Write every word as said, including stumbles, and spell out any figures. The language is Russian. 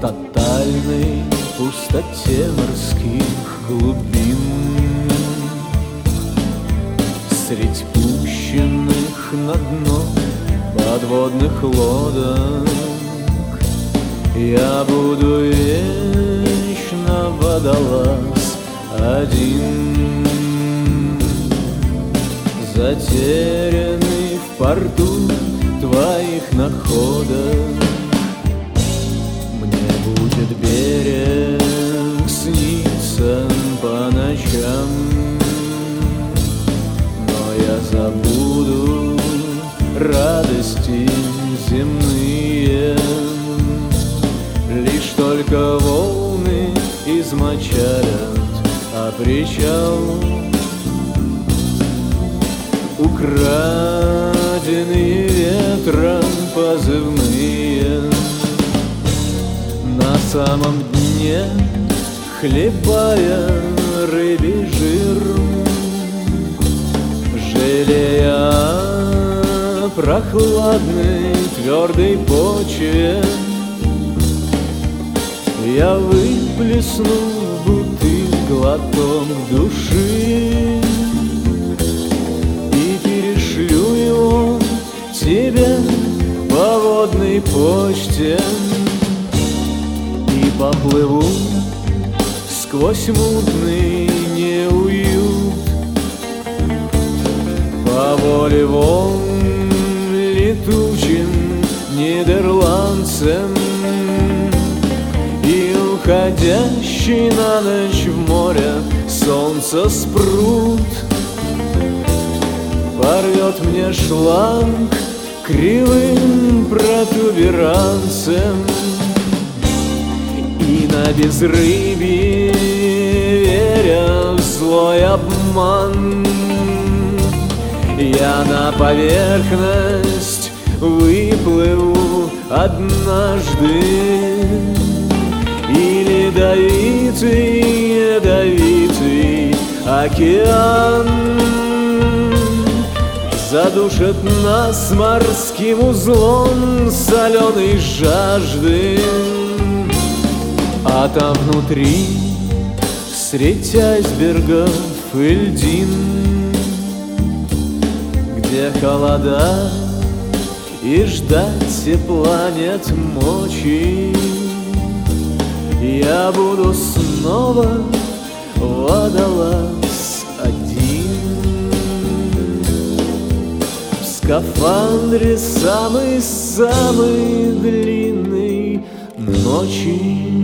тотальной пустоте морских глубин. Средь пущенных на дно подводных лодок я буду вечно водолаз один, затерянный в порту твоих находок. Мне будет берег сниться по ночам, но я забуду радости земные. Лишь только волны измочалят, а причал украденные ветром позывные. На самом дне, хлебая рыбий жир, жалея о прохладной твердой почве, я выплесну в бутыль глоток души и перешлю его тебе по водной почте. И поплыву сквозь мутный неуют по воле волн летучим нидерландцем. И уходящий на ночь в море солнце спрут порвет мне шланг кривым протуберанцем. И на безрыбье, веря в злой обман, я на поверхность выплыву однажды. И ледовитый, ядовитый океан задушит нас морским узлом соленой жажды. А там внутри, средь айсбергов и льдин, где холода и ждать тепла нет мочи, я буду снова водолаз один. В скафандре самой-самой длинной ночи.